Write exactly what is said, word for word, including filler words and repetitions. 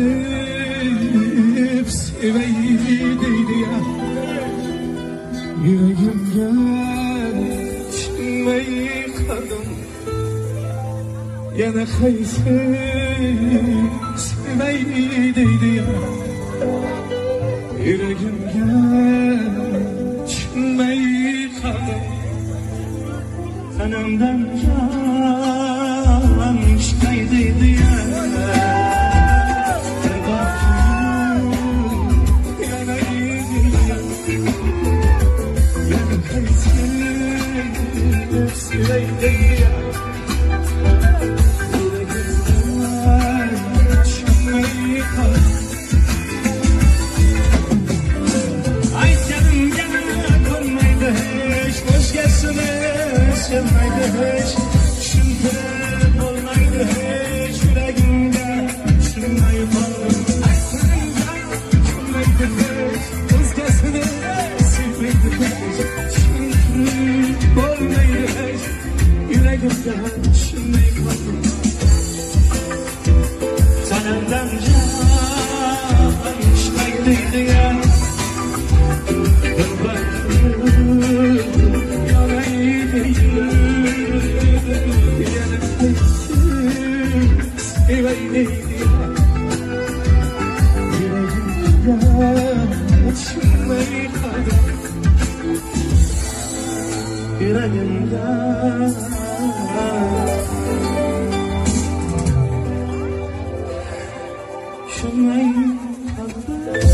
sevip seveydi ya. Yüreğimde çinmeyi kadın, yana kayısı seveydi ya. Yüreğimde çinmeyi kadın, kanımdan can çıkaydı ya. Sanımdan can çıkaydı ya. Yüreğimden şunlayı kaldı.